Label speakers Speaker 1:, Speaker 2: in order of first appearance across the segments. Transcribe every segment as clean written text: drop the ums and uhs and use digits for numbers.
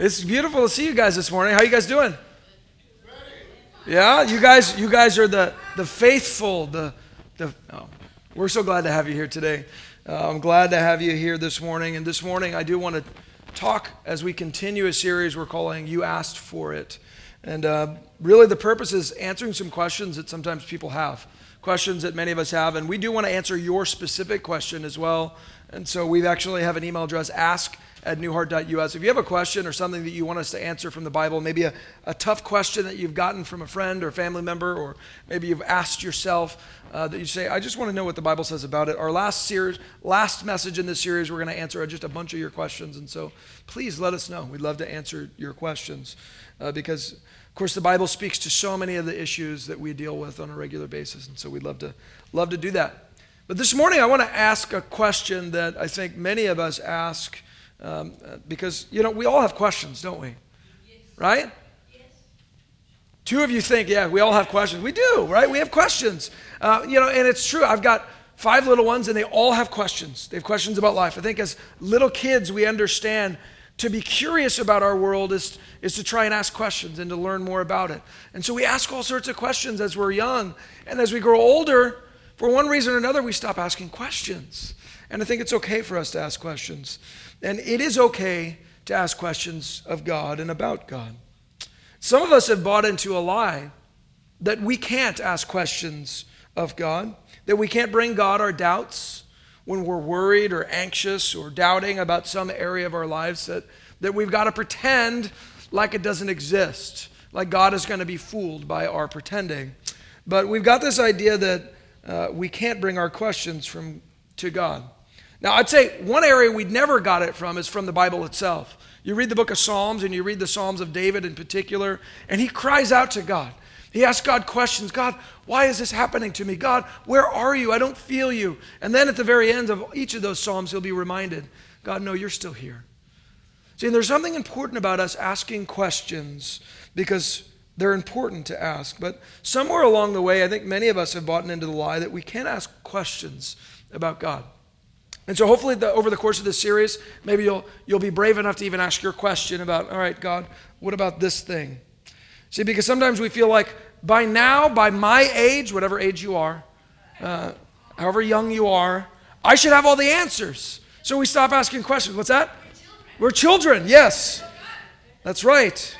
Speaker 1: It's beautiful to see you guys this morning. How you guys doing? Yeah, you guys are the faithful. We're so glad to have you here today. I'm glad to have you here this morning. And this morning, I do want to talk as we continue a series we're calling "You Asked for It," and really the purpose is answering some questions that sometimes people have, questions that many of us have, and we do want to answer your specific question as well. And so we actually have an email address, ask@newheart.us. If you have a question or something that you want us to answer from the Bible, maybe a tough question that you've gotten from a friend or family member, or maybe you've asked yourself that you say, I just want to know what the Bible says about it. Our last message in this series, we're going to answer just a bunch of your questions. And so please let us know. We'd love to answer your questions because, of course, the Bible speaks to so many of the issues that we deal with on a regular basis. And so we'd love to do that. But this morning, I want to ask a question that I think many of us ask because, we all have questions, don't we? Yes. Right? Yes. Two of you think, yeah, we all have questions. We do, right? We have questions. And it's true. I've got 5 little ones, and they all have questions. They have questions about life. I think as little kids, we understand to be curious about our world is to try and ask questions and to learn more about it. And so we ask all sorts of questions as we're young. And as we grow older, for one reason or another, we stop asking questions. And I think it's okay for us to ask questions. And it is okay to ask questions of God and about God. Some of us have bought into a lie that we can't ask questions of God, that we can't bring God our doubts when we're worried or anxious or doubting about some area of our lives, that we've got to pretend like it doesn't exist, like God is going to be fooled by our pretending. But we've got this idea that we can't bring our questions to God. Now, I'd say one area we'd never got it from is from the Bible itself. You read the book of Psalms, and you read the Psalms of David in particular, and he cries out to God. He asks God questions. God, why is this happening to me? God, where are you? I don't feel you. And then at the very end of each of those Psalms, he'll be reminded, God, no, you're still here. See, and there's something important about us asking questions because they're important to ask. But somewhere along the way, I think many of us have bought into the lie that we can't ask questions about God. And so hopefully over the course of this series, maybe you'll be brave enough to even ask your question about, all right, God, what about this thing? See, because sometimes we feel like by now, by my age, whatever age you are, however young you are, I should have all the answers. So we stop asking questions. What's that? We're children, yes. That's right.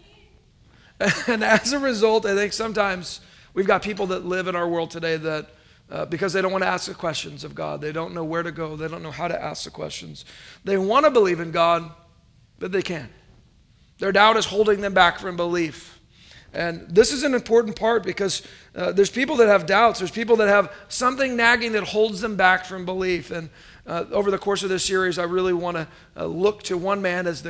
Speaker 1: And as a result, I think sometimes we've got people that live in our world today that because they don't want to ask the questions of God. They don't know where to go. They don't know how to ask the questions. They want to believe in God, but they can't. Their doubt is holding them back from belief. And this is an important part because there's people that have doubts. There's people that have something nagging that holds them back from belief. And over the course of this series, I really want to look to one man as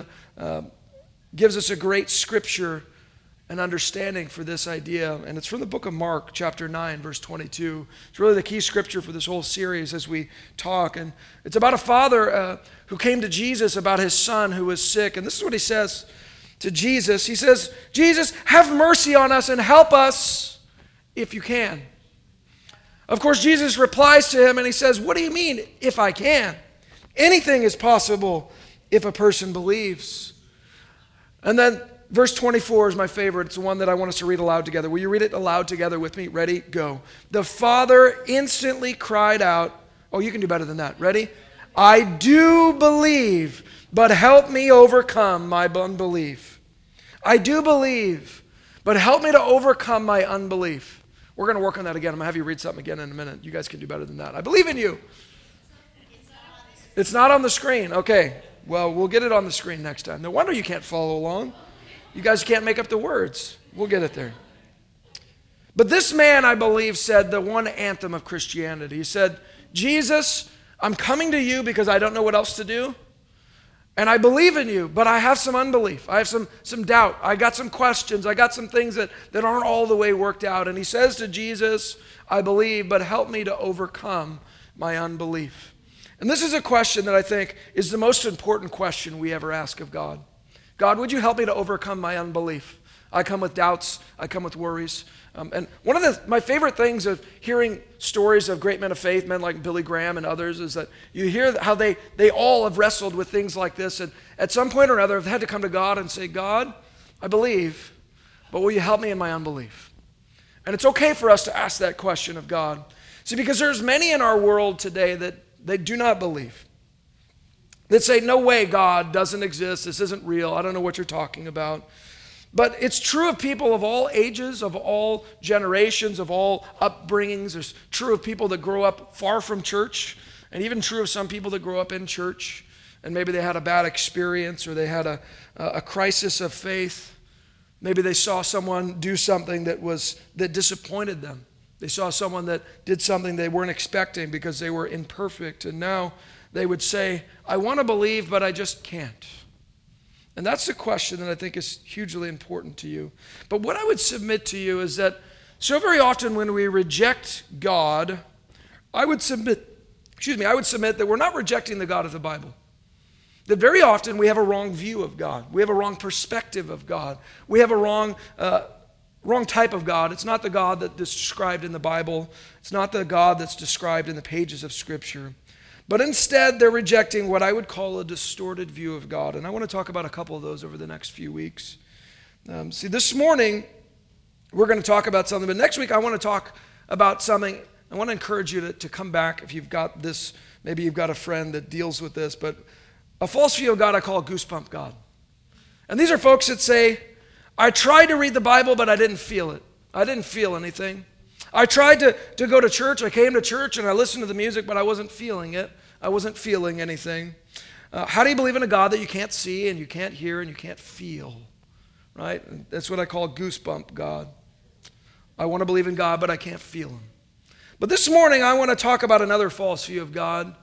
Speaker 1: gives us a great scripture and understanding for this idea. And it's from the book of Mark, chapter 9, verse 22. It's really the key scripture for this whole series as we talk. And it's about a father who came to Jesus about his son who was sick. And this is what he says to Jesus. He says, Jesus, have mercy on us and help us if you can. Of course, Jesus replies to him and he says, what do you mean, if I can? Anything is possible if a person believes. And then verse 24 is my favorite. It's the one that I want us to read aloud together. Will you read it aloud together with me? Ready? Go. The father instantly cried out. Oh, you can do better than that. Ready? I do believe, but help me overcome my unbelief. I do believe, but help me to overcome my unbelief. We're going to work on that again. I'm going to have you read something again in a minute. You guys can do better than that. I believe in you. It's not on the screen. Okay. Well, we'll get it on the screen next time. No wonder you can't follow along. You guys can't make up the words. We'll get it there. But this man, I believe, said the one anthem of Christianity. He said, Jesus, I'm coming to you because I don't know what else to do. And I believe in you, but I have some unbelief. I have some doubt. I got some questions. I got some things that aren't all the way worked out. And he says to Jesus, I believe, but help me to overcome my unbelief. And this is a question that I think is the most important question we ever ask of God. God, would you help me to overcome my unbelief? I come with doubts. I come with worries. And one of my favorite things of hearing stories of great men of faith, men like Billy Graham and others, is that you hear how they all have wrestled with things like this, and at some point or another have had to come to God and say, God, I believe, but will you help me in my unbelief? And it's okay for us to ask that question of God. See, because there's many in our world today that they do not believe. That say, no way, God doesn't exist. This isn't real. I don't know what you're talking about. But it's true of people of all ages, of all generations, of all upbringings. It's true of people that grow up far from church, and even true of some people that grow up in church, and maybe they had a bad experience or they had a crisis of faith. Maybe they saw someone do something that disappointed them. They saw someone that did something they weren't expecting because they were imperfect, and now they would say, I want to believe, but I just can't. And that's the question that I think is hugely important to you. But what I would submit to you is that so very often when we reject God, I would submit that we're not rejecting the God of the Bible. That very often we have a wrong view of God. We have a wrong perspective of God. We have a wrong type of God. It's not the God that's described in the Bible. It's not the God that's described in the pages of Scripture. But instead, they're rejecting what I would call a distorted view of God. And I want to talk about a couple of those over the next few weeks. See, this morning, we're going to talk about something. But next week, I want to talk about something. I want to encourage you to come back if you've got this. Maybe you've got a friend that deals with this. But a false view of God I call goosebump God. And these are folks that say, I tried to read the Bible, but I didn't feel it. I didn't feel anything. I tried to go to church. I came to church and I listened to the music, but I wasn't feeling it. I wasn't feeling anything. How do you believe in a God that you can't see and you can't hear and you can't feel? Right? That's what I call goosebump God. I want to believe in God, but I can't feel him. But this morning I want to talk about another false view of God.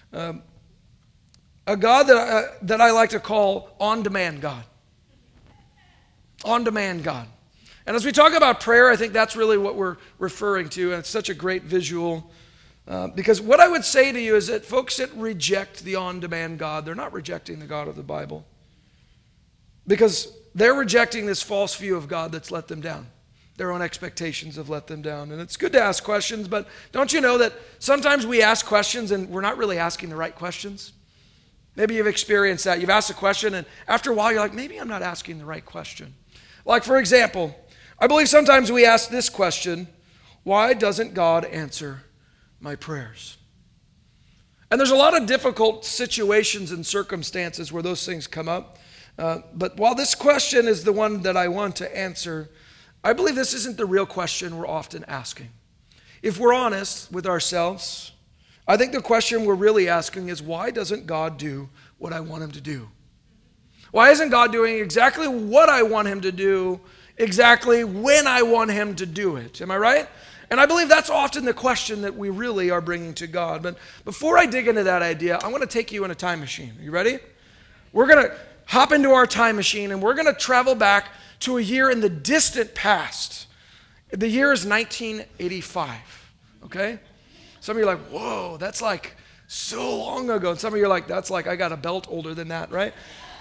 Speaker 1: A God that I like to call on-demand God. On-demand God. And as we talk about prayer, I think that's really what we're referring to, and it's such a great visual. Because what I would say to you is that folks that reject the on-demand God, they're not rejecting the God of the Bible. Because they're rejecting this false view of God that's let them down. Their own expectations have let them down. And it's good to ask questions, but don't you know that sometimes we ask questions and we're not really asking the right questions? Maybe you've experienced that. You've asked a question, and after a while you're like, maybe I'm not asking the right question. Like, for example, I believe sometimes we ask this question, why doesn't God answer my prayers? And there's a lot of difficult situations and circumstances where those things come up. But while this question is the one that I want to answer, I believe this isn't the real question we're often asking. If we're honest with ourselves, I think the question we're really asking is, why doesn't God do what I want him to do? Why isn't God doing exactly what I want him to do, exactly when I want him to do it? Am I right? And I believe that's often the question that we really are bringing to God. But before I dig into that idea, I want to take you in a time machine. Are you ready? We're going to hop into our time machine, and we're going to travel back to a year in the distant past. The year is 1985, okay? Some of you are like, whoa, that's like so long ago. And some of you are like, that's like I got a belt older than that, right?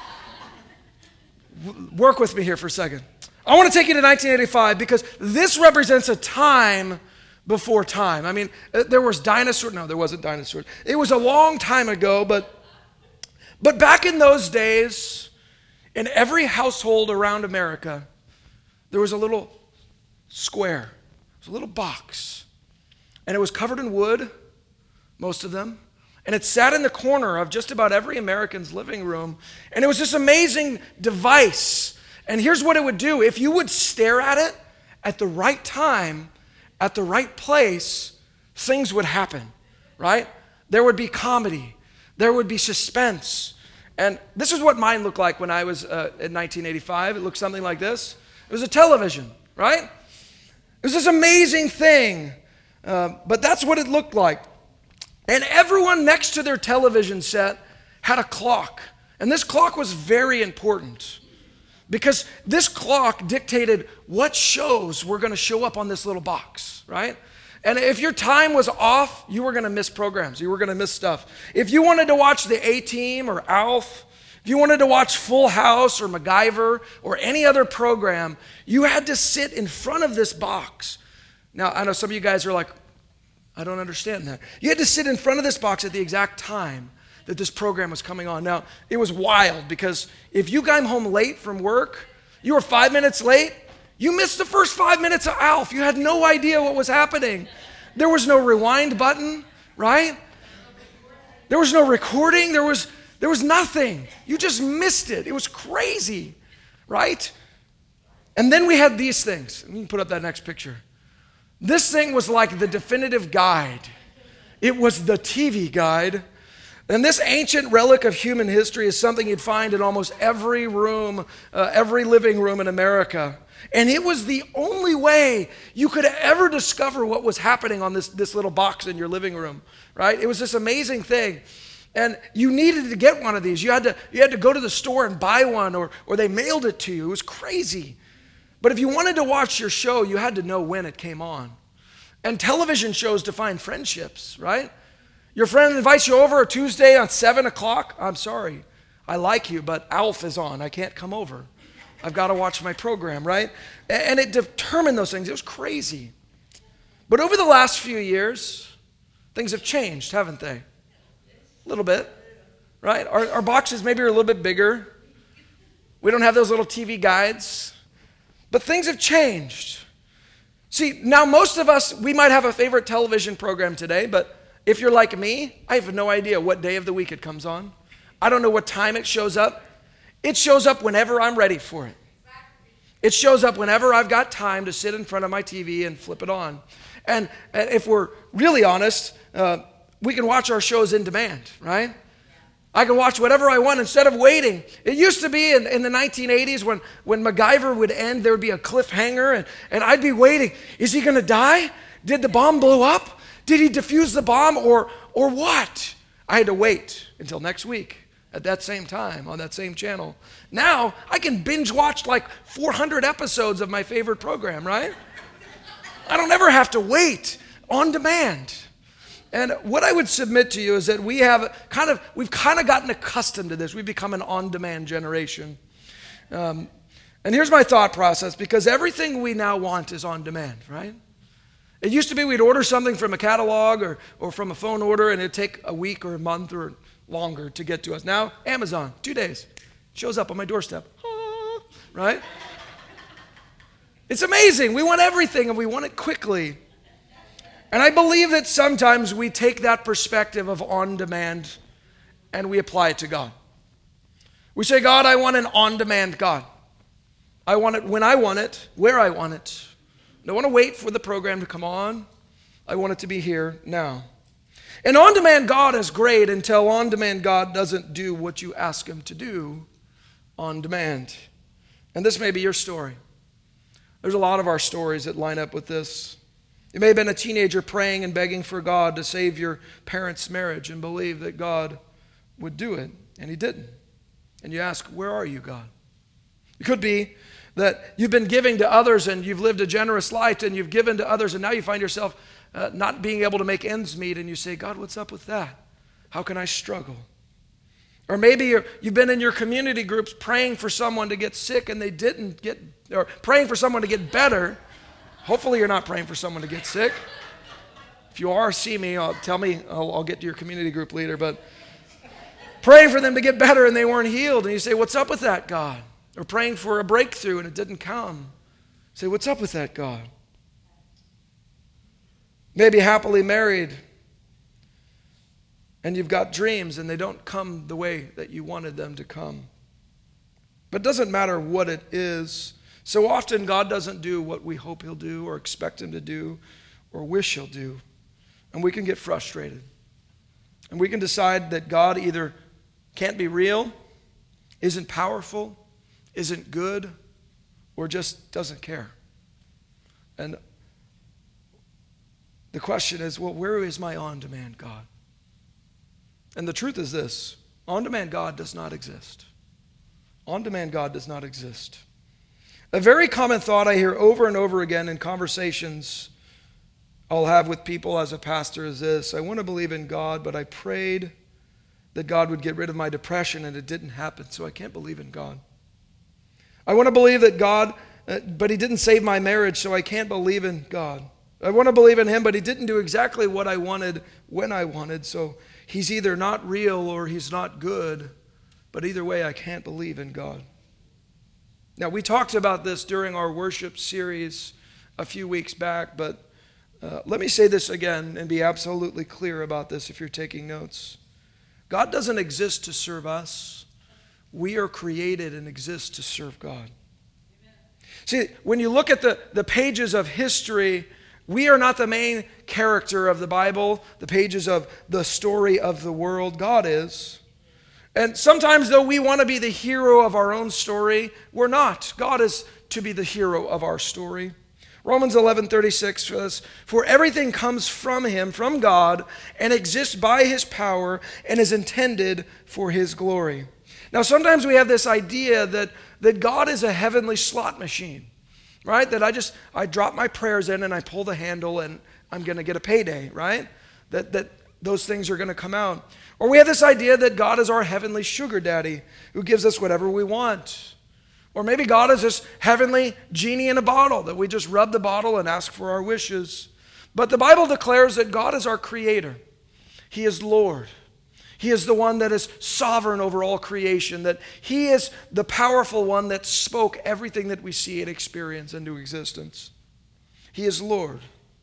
Speaker 1: Work with me here for a second. I want to take you to 1985 because this represents a time before time. I mean, there was dinosaurs. No, there wasn't dinosaurs. It was a long time ago, but back in those days, in every household around America, there was a little square. It was a little box. And it was covered in wood, most of them. And it sat in the corner of just about every American's living room. And it was this amazing device. And here's what it would do. If you would stare at it at the right time, at the right place, things would happen, right? There would be comedy. There would be suspense. And this is what mine looked like when I was in 1985. It looked something like this. It was a television, right? It was this amazing thing. But that's what it looked like. And everyone next to their television set had a clock. And this clock was very important because this clock dictated what shows were going to show up on this little box, right? And if your time was off, you were going to miss programs. You were going to miss stuff. If you wanted to watch the A-Team or ALF, If you wanted to watch Full House or MacGyver or any other program, you had to sit in front of this box. Now, I know some of you guys are like, I don't understand that. You had to sit in front of this box at the exact time that this program was coming on. Now, it was wild because if you came home late from work, you were 5 minutes late, you missed the first 5 minutes of Alf. You had no idea what was happening. There was no rewind button, right? There was no recording. There was nothing. You just missed it. It was crazy, right? And then we had these things. You can put up that next picture. This thing was like the definitive guide. It was the TV guide. And this ancient relic of human history is something you'd find in almost every room, every living room in America. And it was the only way you could ever discover what was happening on this little box in your living room, right? It was this amazing thing. And you needed to get one of these. You had to go to the store and buy one, or they mailed it to you. It was crazy. But if you wanted to watch your show, you had to know when it came on. And television shows define friendships, right? Your friend invites you over a Tuesday on 7 o'clock. I'm sorry, I like you, but Alf is on. I can't come over. I've got to watch my program, right? And it determined those things. It was crazy. But over the last few years, things have changed, haven't they? A little bit, right? Our boxes maybe are a little bit bigger. We don't have those little TV guides. But things have changed. See, now most of us, we might have a favorite television program today, but if you're like me, I have no idea what day of the week it comes on. I don't know what time it shows up. It shows up whenever I'm ready for it. It shows up whenever I've got time to sit in front of my TV and flip it on. And if we're really honest, we can watch our shows in demand, right? I can watch whatever I want instead of waiting. It used to be in the 1980s when MacGyver would end, there would be a cliffhanger, and I'd be waiting. Is he going to die? Did the bomb blow up? Did he defuse the bomb or what? I had to wait until next week at that same time on that same channel. Now, I can binge watch like 400 episodes of my favorite program, right? I don't ever have to wait. On demand. And what I would submit to you is that we've kind of gotten accustomed to this. We've become an on-demand generation. And here's my thought process, because everything we now want is on demand, right? It used to be we'd order something from a catalog or from a phone order, and it'd take a week or a month or longer to get to us. Now, Amazon, 2 days. Shows up on my doorstep. Right? It's amazing. We want everything, and we want it quickly. And I believe that sometimes we take that perspective of on-demand and we apply it to God. We say, God, I want an on-demand God. I want it when I want it, where I want it. I don't want to wait for the program to come on. I want it to be here now. An on-demand God is great until on-demand God doesn't do what you ask him to do on demand. And this may be your story. There's a lot of our stories that line up with this. You may have been a teenager praying and begging for God to save your parents' marriage and believe that God would do it, and he didn't. And you ask, where are you, God? It could be that you've been giving to others and you've lived a generous life and you've given to others, and now you find yourself not being able to make ends meet, and you say, God, what's up with that? How can I struggle? Or maybe you've been in your community groups praying for someone to get sick and they didn't get, or praying for someone to get better. Hopefully you're not praying for someone to get sick. If you are, see me. Tell me. I'll get to your community group leader. But praying for them to get better and they weren't healed. And you say, what's up with that, God? Or praying for a breakthrough and it didn't come. Say, what's up with that, God? Maybe happily married and you've got dreams and they don't come the way that you wanted them to come. But it doesn't matter what it is. So often God doesn't do what we hope he'll do or expect him to do or wish he'll do. And we can get frustrated. And we can decide that God either can't be real, isn't powerful, isn't good, or just doesn't care. And the question is, well, where is my on-demand God? And the truth is this: on-demand God does not exist. On-demand God does not exist. A very common thought I hear over and over again in conversations I'll have with people as a pastor is this: I want to believe in God, but I prayed that God would get rid of my depression, and it didn't happen, so I can't believe in God. I want to believe that God, but He didn't save my marriage, so I can't believe in God. I want to believe in Him, but He didn't do exactly what I wanted when I wanted, so He's either not real or He's not good, but either way, I can't believe in God. Now, we talked about this during our worship series a few weeks back, but let me say this again and be absolutely clear about this if you're taking notes. God doesn't exist to serve us. We are created and exist to serve God. See, when you look at the pages of history, we are not the main character of the Bible, the pages of the story of the world. God is. And sometimes, though we want to be the hero of our own story, we're not. God is to be the hero of our story. Romans 11:36 says, "For everything comes from Him, from God, and exists by His power, and is intended for His glory." Now, sometimes we have this idea that God is a heavenly slot machine, right? That I drop my prayers in and I pull the handle and I'm going to get a payday, right? That those things are going to come out. Or we have this idea that God is our heavenly sugar daddy who gives us whatever we want. Or maybe God is this heavenly genie in a bottle that we just rub the bottle and ask for our wishes. But the Bible declares that God is our creator. He is Lord. He is the one that is sovereign over all creation, that He is the powerful one that spoke everything that we see and experience into existence. He is Lord.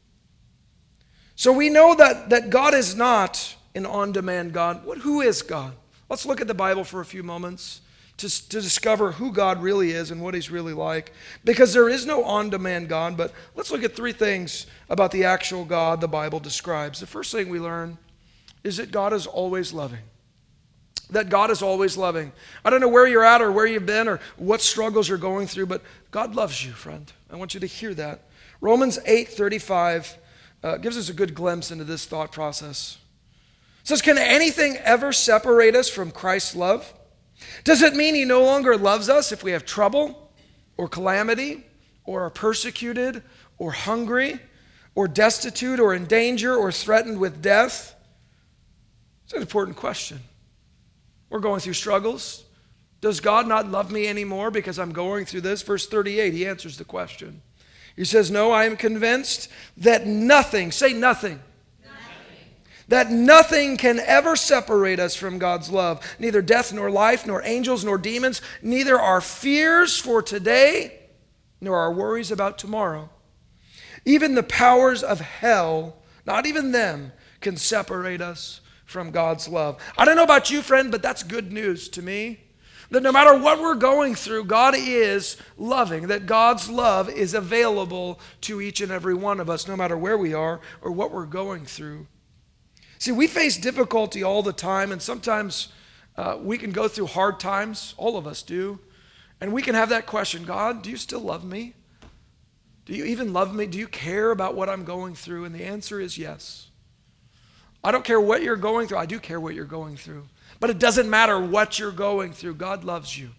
Speaker 1: So we know that God is not an on-demand God. Who is God? Let's look at the Bible for a few moments to discover who God really is and what He's really like. Because there is no on-demand God, but let's look at three things about the actual God the Bible describes. The first thing we learn is that God is always loving. That God is always loving. I don't know where you're at or where you've been or what struggles you're going through, but God loves you, friend. I want you to hear that. Romans 8:35 gives us a good glimpse into this thought process. It says, "Can anything ever separate us from Christ's love? Does it mean He no longer loves us if we have trouble or calamity or are persecuted or hungry or destitute or in danger or threatened with death?" It's an important question. We're going through struggles. Does God not love me anymore because I'm going through this? Verse 38, He answers the question. He says, "No, I am convinced that nothing," say nothing, that nothing can ever separate us from God's love. Neither death nor life, nor angels nor demons, neither our fears for today, nor our worries about tomorrow. Even the powers of hell, not even them, can separate us from God's love. I don't know about you, friend, but that's good news to me. That no matter what we're going through, God is loving. That God's love is available to each and every one of us, no matter where we are or what we're going through. See, we face difficulty all the time, and sometimes we can go through hard times. All of us do. And we can have that question, God, do you still love me? Do you even love me? Do you care about what I'm going through? And the answer is yes. I don't care what you're going through. I do care what you're going through. But it doesn't matter what you're going through. God loves you.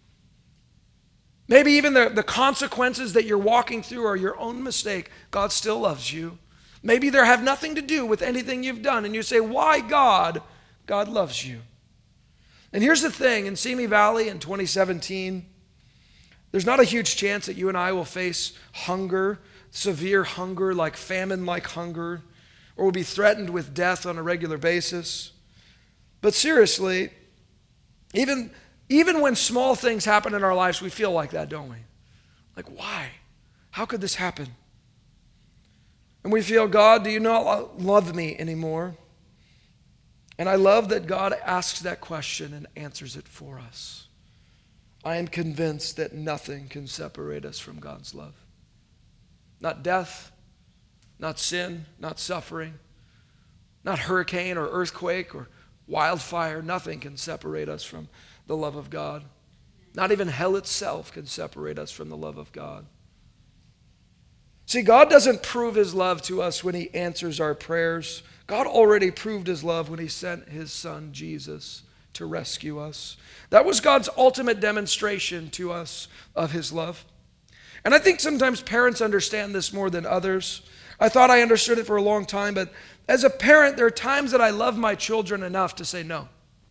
Speaker 1: Maybe even the consequences that you're walking through are your own mistake. God still loves you. Maybe they have nothing to do with anything you've done. And you say, why God? God loves you. And here's the thing. In Simi Valley in 2017, there's not a huge chance that you and I will face hunger, severe hunger, like famine-like hunger, or will be threatened with death on a regular basis. But seriously, even when small things happen in our lives, we feel like that, don't we? Like, why? How could this happen? And we feel, God, do you not love me anymore? And I love that God asks that question and answers it for us. I am convinced that nothing can separate us from God's love. Not death, not sin, not suffering, not hurricane or earthquake or wildfire. Nothing can separate us from the love of God. Not even hell itself can separate us from the love of God. See, God doesn't prove His love to us when He answers our prayers. God already proved His love when He sent His Son, Jesus, to rescue us. That was God's ultimate demonstration to us of His love. And I think sometimes parents understand this more than others. I thought I understood it for a long time, but as a parent, there are times that I love my children enough to say no.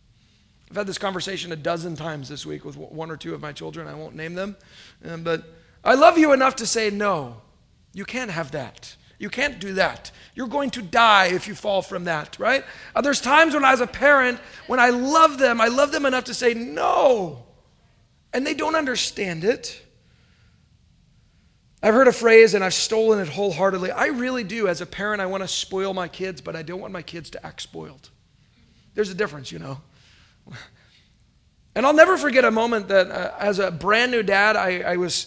Speaker 1: I've had this conversation a dozen times this week with one or two of my children. I won't name them. But I love you enough to say, no, you can't have that. You can't do that. You're going to die if you fall from that, right? There's times when as a parent, when I love them enough to say, no. And they don't understand it. I've heard a phrase and I've stolen it wholeheartedly. I really do. As a parent, I want to spoil my kids, but I don't want my kids to act spoiled. There's a difference, you know. And I'll never forget a moment that as a brand new dad, I was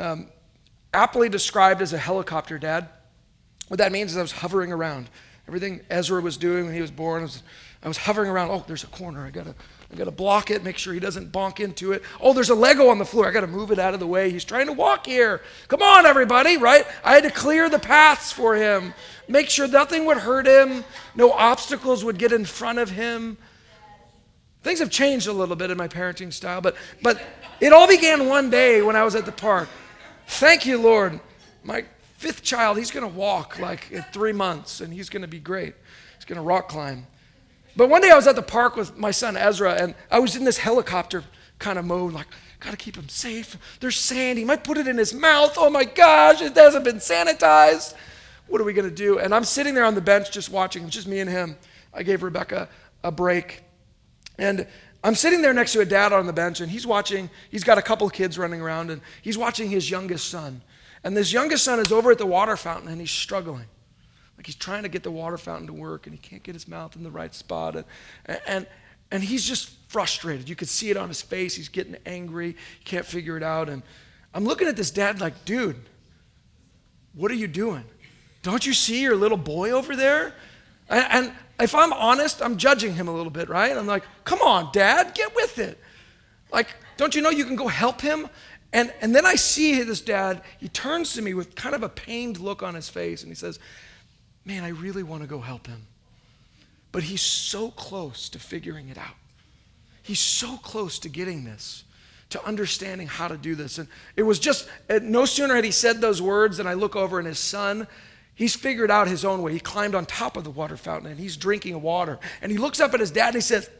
Speaker 1: aptly described as a helicopter dad. What that means is I was hovering around. Everything Ezra was doing when he was born, I was hovering around. Oh, there's a corner. I gotta block it, make sure he doesn't bonk into it. Oh, there's a Lego on the floor. I gotta move it out of the way. He's trying to walk here. Come on, everybody, right? I had to clear the paths for him, make sure nothing would hurt him, no obstacles would get in front of him. Things have changed a little bit in my parenting style, but it all began one day when I was at the park. Thank you, Lord. My 5th child, he's going to walk like in 3 months, and he's going to be great. He's going to rock climb. But one day I was at the park with my son Ezra, and I was in this helicopter kind of mode, like, got to keep him safe. There's sand. He might put it in his mouth. Oh, my gosh, it hasn't been sanitized. What are we going to do? And I'm sitting there on the bench just watching, just me and him. I gave Rebecca a break. And I'm sitting there next to a dad on the bench, and he's watching. He's got a couple of kids running around, and he's watching his youngest son. And this youngest son is over at the water fountain, and he's struggling. Like he's trying to get the water fountain to work, and he can't get his mouth in the right spot. And he's just frustrated. You could see it on his face. He's getting angry. He can't figure it out. And I'm looking at this dad like, dude, what are you doing? Don't you see your little boy over there? And if I'm honest, I'm judging him a little bit, right? I'm like, come on, Dad, get with it. Like, don't you know you can go help him? And then I see this dad, he turns to me with kind of a pained look on his face, and he says, man, I really want to go help him. But he's so close to figuring it out. He's so close to getting this, to understanding how to do this. And it was just, no sooner had he said those words than I look over, and his son, he's figured out his own way. He climbed on top of the water fountain, and he's drinking water. And he looks up at his dad, and he says,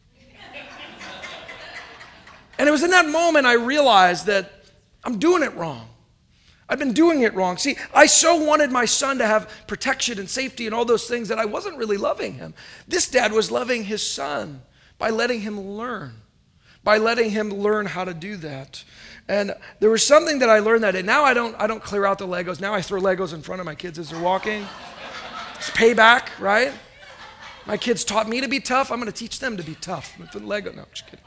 Speaker 1: and it was in that moment I realized that I'm doing it wrong. I've been doing it wrong. See, I so wanted my son to have protection and safety and all those things that I wasn't really loving him. This dad was loving his son by letting him learn how to do that. And there was something that I learned that day. Now I don't clear out the Legos. Now I throw Legos in front of my kids as they're walking. It's payback, right? My kids taught me to be tough. I'm going to teach them to be tough. With the Lego. No, I'm just kidding.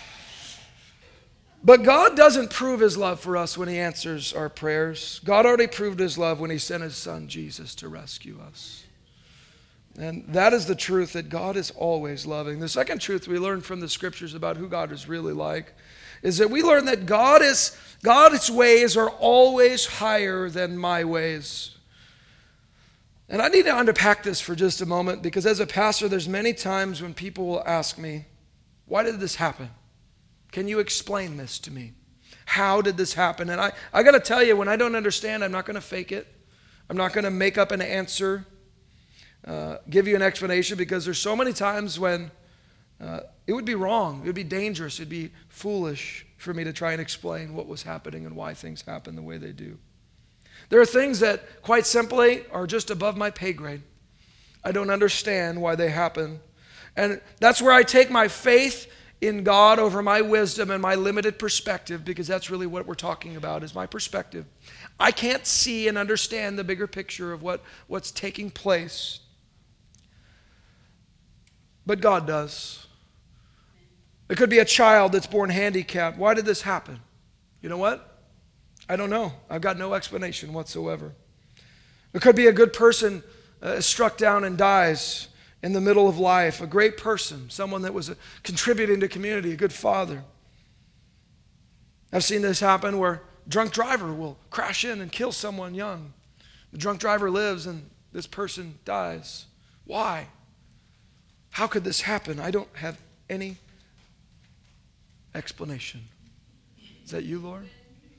Speaker 1: But God doesn't prove his love for us when he answers our prayers. God already proved his love when he sent his son Jesus to rescue us. And that is the truth, that God is always loving. The second truth we learn from the scriptures about who God is really like is that we learn that God's ways are always higher than my ways. And I need to unpack this for just a moment, because as a pastor, there's many times when people will ask me, why did this happen? Can you explain this to me? How did this happen? And I got to tell you, when I don't understand, I'm not going to fake it. I'm not going to make up an answer, give you an explanation, because there's so many times when it would be wrong. It would be dangerous. It would be foolish for me to try and explain what was happening and why things happen the way they do. There are things that, quite simply, are just above my pay grade. I don't understand why they happen. And that's where I take my faith in God over my wisdom and my limited perspective, because that's really what we're talking about, is my perspective. I can't see and understand the bigger picture of what's taking place. But God does. It could be a child that's born handicapped. Why did this happen? You know what? I don't know. I've got no explanation whatsoever. It could be a good person struck down and dies in the middle of life, a great person, someone that was contributing to community, a good father. I've seen this happen where a drunk driver will crash in and kill someone young. The drunk driver lives and this person dies. Why? How could this happen? I don't have any explanation. Is that you, Lord?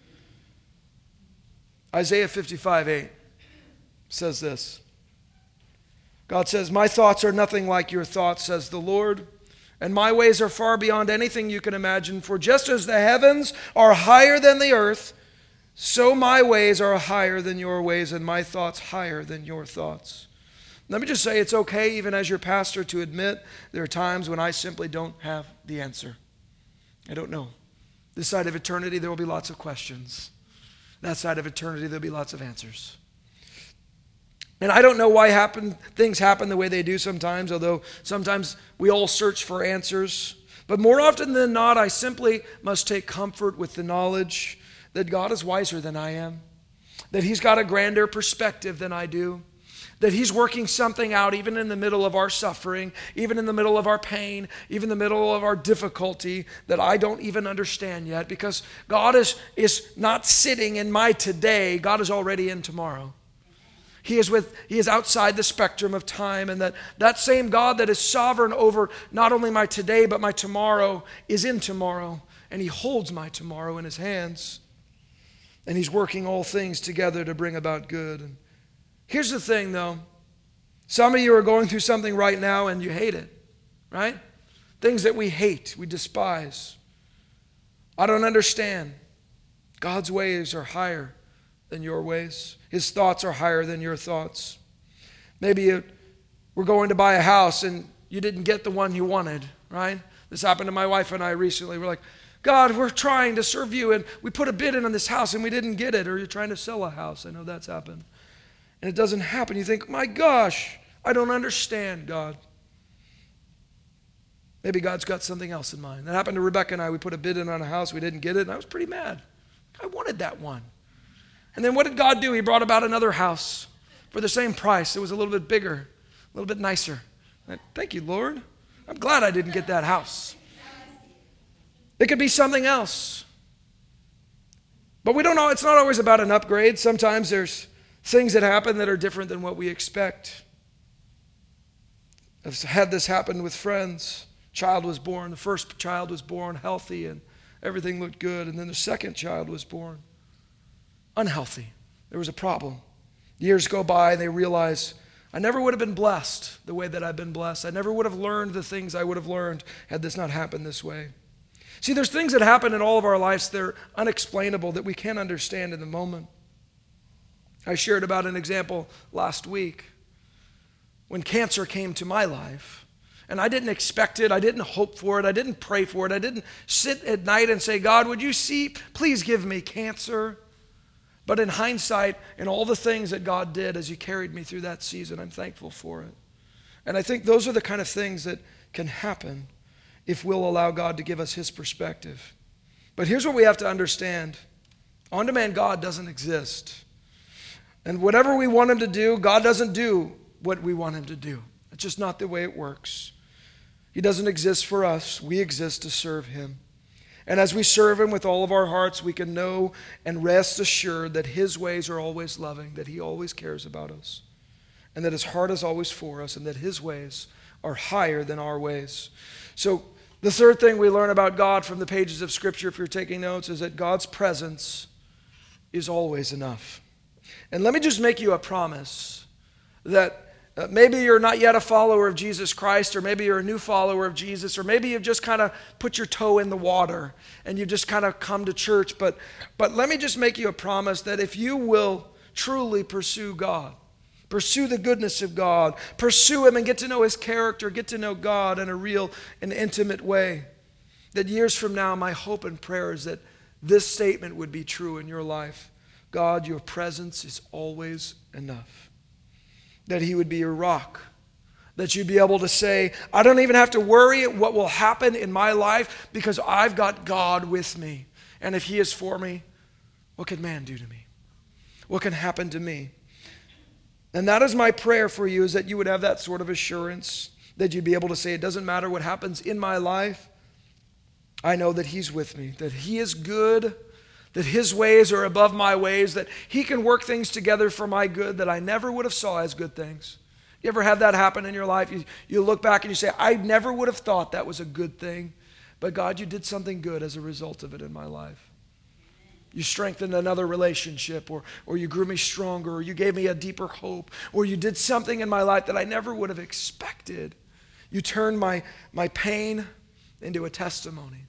Speaker 1: Isaiah 55:8 says this. God says, my thoughts are nothing like your thoughts, says the Lord, and my ways are far beyond anything you can imagine. For just as the heavens are higher than the earth, so my ways are higher than your ways, and my thoughts higher than your thoughts. Let me just say, it's okay, even as your pastor, to admit there are times when I simply don't have the answer. I don't know. This side of eternity, there will be lots of questions. That side of eternity, there'll be lots of answers. And I don't know why things happen the way they do sometimes, although sometimes we all search for answers. But more often than not, I simply must take comfort with the knowledge that God is wiser than I am, that He's got a grander perspective than I do, that He's working something out even in the middle of our suffering, even in the middle of our pain, even in the middle of our difficulty that I don't even understand yet, because God is not sitting in my today. God is already in tomorrow. He is outside the spectrum of time, and that same God that is sovereign over not only my today but my tomorrow is in tomorrow, and He holds my tomorrow in His hands, and He's working all things together to bring about good. And here's the thing, though. Some of you are going through something right now and you hate it, right? Things that we hate, we despise. I don't understand. God's ways are higher than your ways. His thoughts are higher than your thoughts. Maybe you were going to buy a house and you didn't get the one you wanted, right? This happened to my wife and I recently. We're like, God, we're trying to serve you, and we put a bid in on this house and we didn't get it. Or you're trying to sell a house. I know that's happened. And it doesn't happen. You think, my gosh, I don't understand, God. Maybe God's got something else in mind. That happened to Rebecca and I. We put a bid in on a house. We didn't get it, and I was pretty mad. I wanted that one. And then what did God do? He brought about another house for the same price. It was a little bit bigger, a little bit nicer. Thank you, Lord. I'm glad I didn't get that house. It could be something else. But we don't know. It's not always about an upgrade. Sometimes there's things that happen that are different than what we expect. I've had this happen with friends. Child was born. The first child was born healthy and everything looked good. And then the second child was born unhealthy. There was a problem. Years go by and they realize, I never would have been blessed the way that I've been blessed. I never would have learned the things I would have learned had this not happened this way. See, there's things that happen in all of our lives that are unexplainable, that we can't understand in the moment. I shared about an example last week when cancer came to my life. And I didn't expect it. I didn't hope for it. I didn't pray for it. I didn't sit at night and say, God, would you see, please give me cancer. But in hindsight, in all the things that God did as He carried me through that season, I'm thankful for it. And I think those are the kind of things that can happen if we'll allow God to give us His perspective. But here's what we have to understand. On-demand God doesn't exist. And whatever we want Him to do, God doesn't do what we want Him to do. It's just not the way it works. He doesn't exist for us. We exist to serve Him. And as we serve Him with all of our hearts, we can know and rest assured that His ways are always loving, that He always cares about us, and that His heart is always for us, and that His ways are higher than our ways. So the third thing we learn about God from the pages of Scripture, if you're taking notes, is that God's presence is always enough. And let me just make you a promise that maybe you're not yet a follower of Jesus Christ, or maybe you're a new follower of Jesus, or maybe you've just kind of put your toe in the water and you've just kind of come to church. But let me just make you a promise that if you will truly pursue God, pursue the goodness of God, pursue Him and get to know His character, get to know God in a real and intimate way, that years from now, my hope and prayer is that this statement would be true in your life. God, your presence is always enough. That He would be your rock. That you'd be able to say, I don't even have to worry what will happen in my life because I've got God with me. And if He is for me, what can man do to me? What can happen to me? And that is my prayer for you, is that you would have that sort of assurance, that you'd be able to say, it doesn't matter what happens in my life. I know that He's with me, that He is good, that His ways are above my ways, that He can work things together for my good that I never would have saw as good things. You ever have that happen in your life? You look back and you say, I never would have thought that was a good thing, but God, you did something good as a result of it in my life. You strengthened another relationship, or you grew me stronger, or you gave me a deeper hope, or you did something in my life that I never would have expected. You turn my pain into a testimony.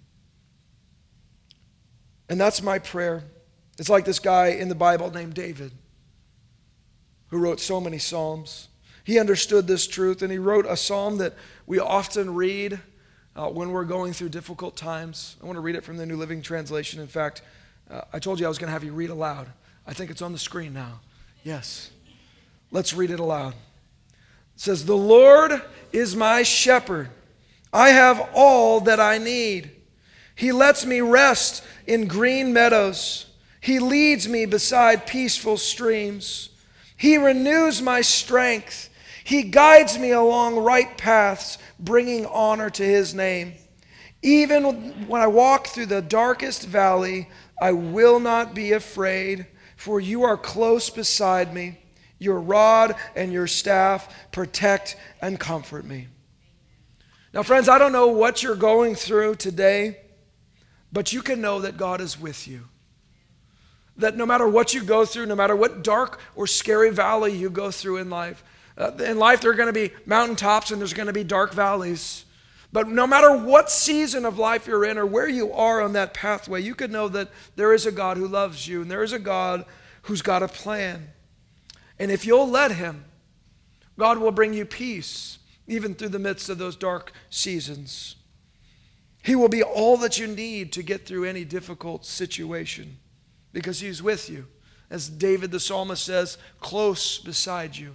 Speaker 1: And that's my prayer. It's like this guy in the Bible named David, who wrote so many Psalms. He understood this truth, and he wrote a psalm that we often read when we're going through difficult times. I want to read it from the New Living Translation. In fact, I told you I was going to have you read aloud. I think it's on the screen now. Yes. Let's read it aloud. It says, "The Lord is my shepherd. I have all that I need. He lets me rest in green meadows. He leads me beside peaceful streams. He renews my strength. He guides me along right paths, bringing honor to his name. Even when I walk through the darkest valley, I will not be afraid, for you are close beside me. Your rod and your staff protect and comfort me." Now, friends, I don't know what you're going through today, but you can know that God is with you. That no matter what you go through, no matter what dark or scary valley you go through in life there are going to be mountaintops and there's going to be dark valleys. But no matter what season of life you're in or where you are on that pathway, you can know that there is a God who loves you and there is a God who's got a plan. And if you'll let him, God will bring you peace even through the midst of those dark seasons. He will be all that you need to get through any difficult situation because he's with you. As David the psalmist says, close beside you.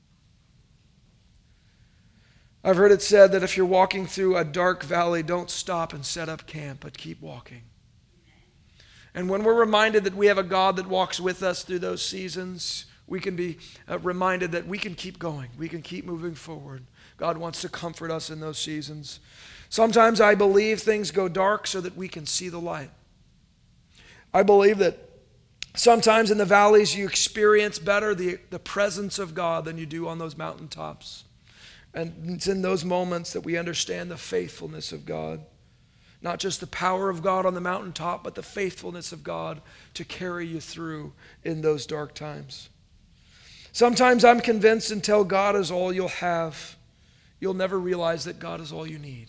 Speaker 1: I've heard it said that if you're walking through a dark valley, don't stop and set up camp, but keep walking. And when we're reminded that we have a God that walks with us through those seasons, we can be reminded that we can keep going. We can keep moving forward. God wants to comfort us in those seasons. Sometimes I believe things go dark so that we can see the light. I believe that sometimes in the valleys you experience better the presence of God than you do on those mountaintops. And it's in those moments that we understand the faithfulness of God. Not just the power of God on the mountaintop, but the faithfulness of God to carry you through in those dark times. Sometimes I'm convinced until God is all you'll have, you'll never realize that God is all you need.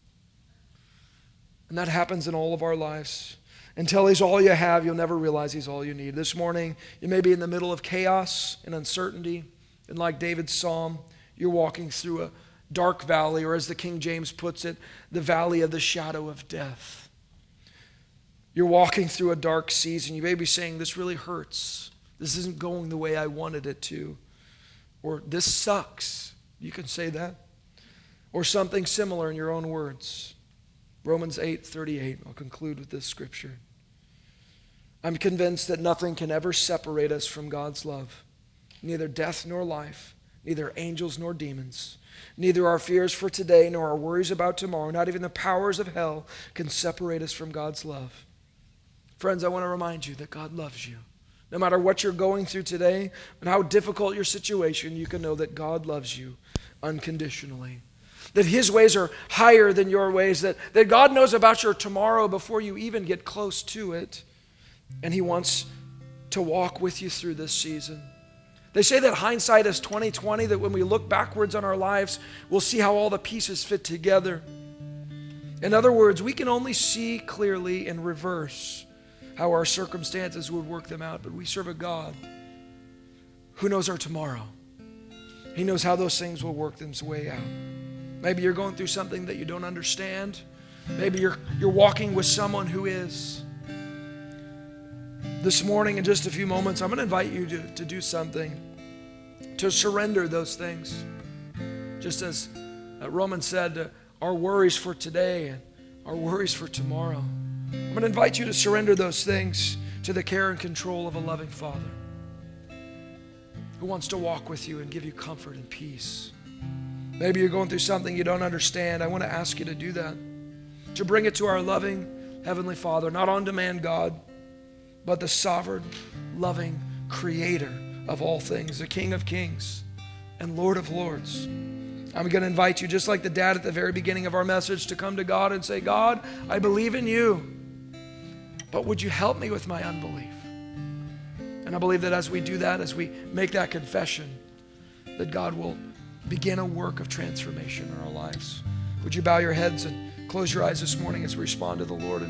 Speaker 1: And that happens in all of our lives. Until he's all you have, you'll never realize he's all you need. This morning, you may be in the middle of chaos and uncertainty. And like David's psalm, you're walking through a dark valley, or as the King James puts it, the valley of the shadow of death. You're walking through a dark season. You may be saying, this really hurts. This isn't going the way I wanted it to. Or this sucks. You can say that. Or something similar in your own words. Romans 8:38. I'll conclude with this scripture. I'm convinced that nothing can ever separate us from God's love. Neither death nor life. Neither angels nor demons. Neither our fears for today nor our worries about tomorrow, not even the powers of hell, can separate us from God's love. Friends, I want to remind you that God loves you. No matter what you're going through today and how difficult your situation, you can know that God loves you unconditionally. That his ways are higher than your ways. That God knows about your tomorrow before you even get close to it. And he wants to walk with you through this season. They say that hindsight is 20/20, that when we look backwards on our lives, we'll see how all the pieces fit together. In other words, we can only see clearly in reverse how our circumstances would work them out, but we serve a God who knows our tomorrow. He knows how those things will work their way out. Maybe you're going through something that you don't understand. Maybe you're walking with someone who is. This morning, in just a few moments, I'm going to invite you to do something, to surrender those things. Just as Roman said, our worries for today and our worries for tomorrow. I'm going to invite you to surrender those things to the care and control of a loving Father who wants to walk with you and give you comfort and peace. Maybe you're going through something you don't understand. I want to ask you to do that, to bring it to our loving Heavenly Father, not on-demand God, but the sovereign, loving creator of all things, the King of kings and Lord of lords. I'm going to invite you, just like the dad at the very beginning of our message, to come to God and say, God, I believe in you, but would you help me with my unbelief? And I believe that as we do that, as we make that confession, that God will begin a work of transformation in our lives. Would you bow your heads and close your eyes this morning as we respond to the Lord?